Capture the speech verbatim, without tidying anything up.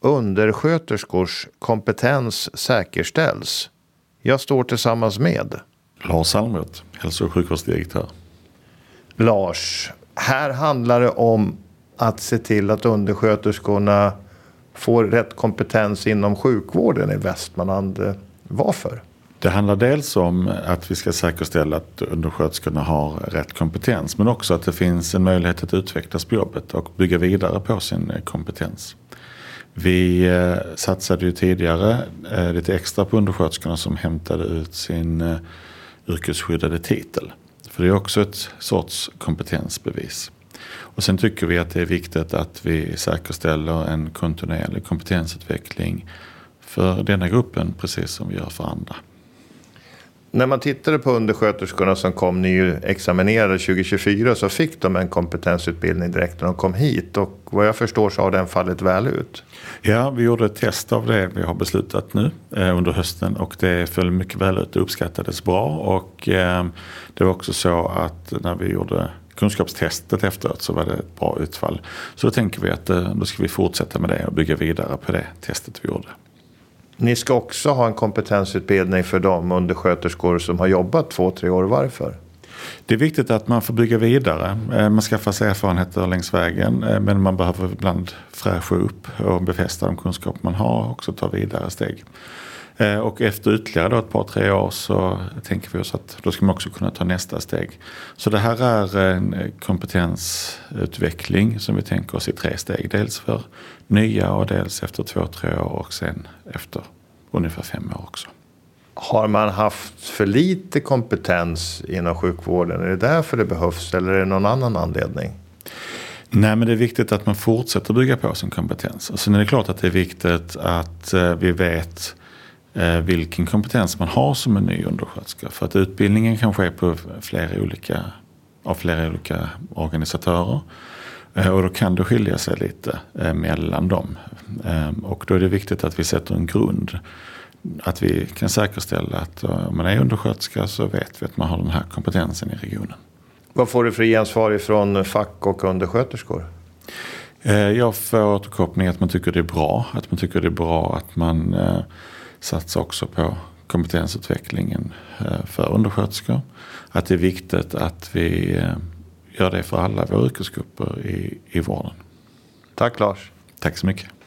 undersköterskors kompetens säkerställs. Jag står tillsammans med Lars Salmroth, hälso- och sjukvårdsdirektör. Lars, här handlar det om att se till att undersköterskorna får rätt kompetens inom sjukvården i Västmanland. Varför? Det handlar dels om att vi ska säkerställa att undersköterskorna har rätt kompetens, men också att det finns en möjlighet att utvecklas på jobbet och bygga vidare på sin kompetens. Vi eh, satsade ju tidigare eh, lite extra på undersköterskorna som hämtade ut sin eh, yrkesskyddade titel. För det är också ett sorts kompetensbevis. Och sen tycker vi att det är viktigt att vi säkerställer en kontinuerlig kompetensutveckling för denna gruppen precis som vi gör för andra. När man tittade på undersköterskorna som kom nyexaminerade tjugo tjugofyra så fick de en kompetensutbildning direkt när de kom hit. Och vad jag förstår så har den fallit väl ut. Ja, vi gjorde ett test av det vi har beslutat nu eh, under hösten och det föll mycket väl ut och uppskattades bra. Och eh, det var också så att när vi gjorde kunskapstestet efteråt så var det ett bra utfall. Så då tänker vi att eh, då ska vi fortsätta med det och bygga vidare på det testet vi gjorde. Ni ska också ha en kompetensutbildning för de undersköterskor som har jobbat två, tre år. Varför? Det är viktigt att man får bygga vidare. Man skaffar sig erfarenheter längs vägen, men man behöver ibland fräscha upp och befästa de kunskaper man har och också ta vidare steg. Och efter ytterligare då ett par, tre år så tänker vi oss att då ska man också kunna ta nästa steg. Så det här är en kompetensutveckling som vi tänker oss i tre steg. Dels för nya och dels efter två, tre år och sen efter ungefär fem år också. Har man haft för lite kompetens inom sjukvården? Är det därför det behövs eller är det någon annan anledning? Nej, men det är viktigt att man fortsätter bygga på sin kompetens. Och sen är det klart att det är viktigt att vi vet vilken kompetens man har som en ny undersköterska. För att utbildningen kan ske på flera olika, av flera olika organisatörer. Och då kan det skilja sig lite mellan dem. Och då är det viktigt att vi sätter en grund. Att vi kan säkerställa att om man är undersköterska så vet vi att man har den här kompetensen i regionen. Vad får du för gensvar ifrån fack och undersköterskor? Jag får återkoppling att man tycker det är bra. Att man tycker det är bra att man satsar också på kompetensutvecklingen för undersköterskor. Att det är viktigt att vi gör det för alla våra yrkesgrupper i, i vården. Tack Lars. Tack så mycket.